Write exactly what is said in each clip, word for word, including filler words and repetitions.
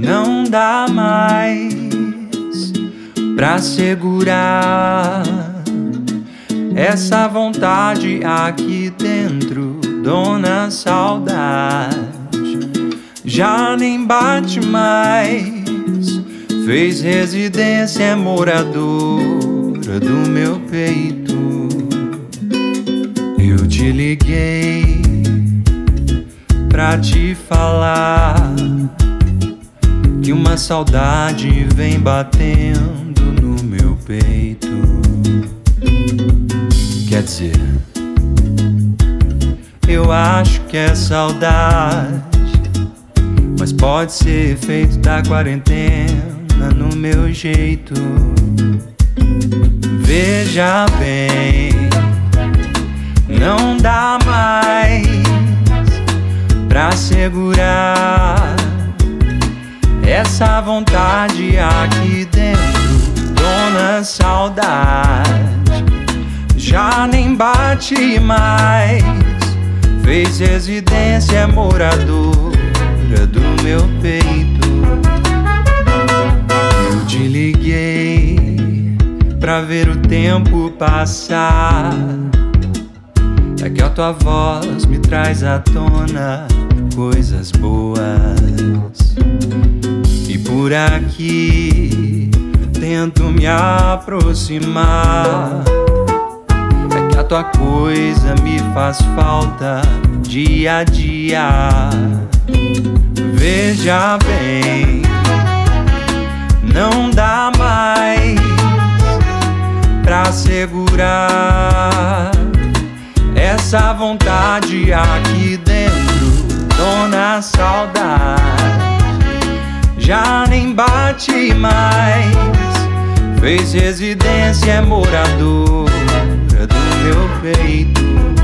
Não dá mais pra segurar essa vontade aqui dentro, dona saudade. Já nem bate mais, fez residência, é moradora do meu peito. Eu te liguei pra te falar que uma saudade vem batendo no meu peito. Quer dizer, eu acho que é saudade, mas pode ser efeito da quarentena no meu jeito. Veja bem, não dá mais pra segurar essa vontade aqui dentro, dona saudade. Já nem bate mais, fez residência, é moradora do meu peito. Eu te liguei pra ver o tempo passar, é que a tua voz me traz à tona coisas boas. E por aqui tento me aproximar, é que a tua coisa me faz falta dia a dia. Veja bem, não dá mais pra segurar essa vontade aqui dentro, dona saudade. Já nem bate mais, fez residência, é moradora do meu peito.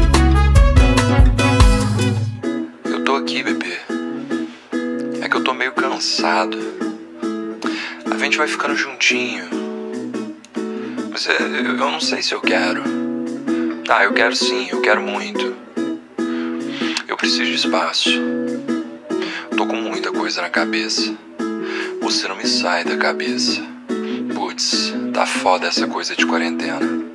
Eu tô aqui, bebê. É que eu tô meio cansado. A gente vai ficando juntinho, mas eu, eu não sei se eu quero. Ah, eu quero sim, eu quero muito. Eu preciso de espaço. Tô com muita coisa na cabeça. Você não me sai da cabeça. Putz, tá foda essa coisa de quarentena.